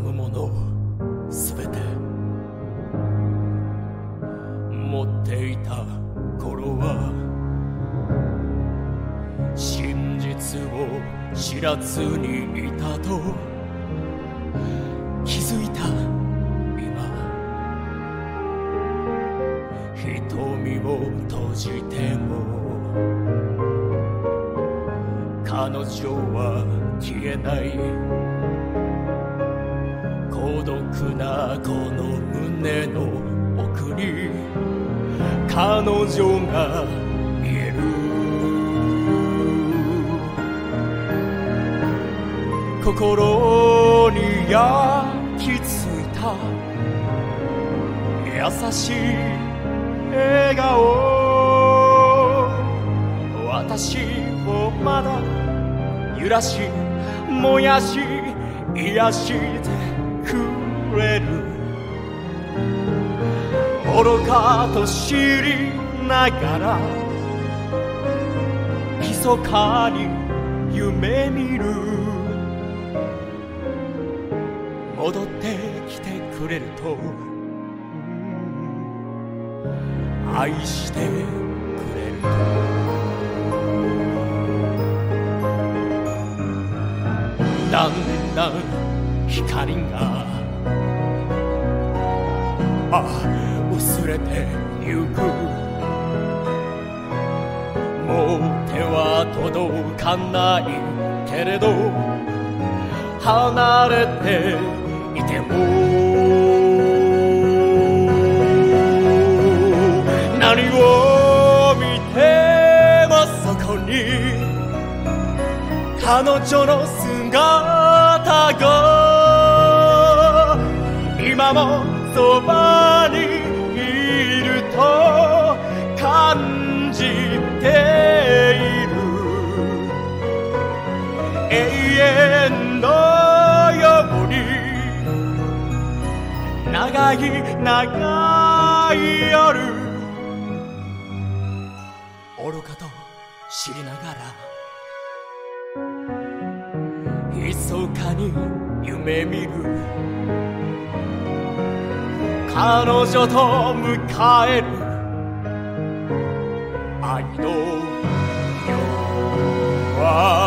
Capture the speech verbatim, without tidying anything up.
むものすべて持っていた頃は真実を知らずにいたと気づいた今瞳を閉じても彼女は消えない孤独なこの胸の奥に彼女が見える心に焼き付いた優しい笑顔私をまだ揺らし燃やし癒してくれる愚かと知りながら密かに夢見る戻ってきてくれると愛してくれるとだんだん光があ薄れてゆくもう手は届かないけれど離れていても何を見てもそこに彼女の姿が今もそばにいると感じている永遠のように長い長い夜愚かと知りながら密かに夢見る彼女と迎える愛の夜は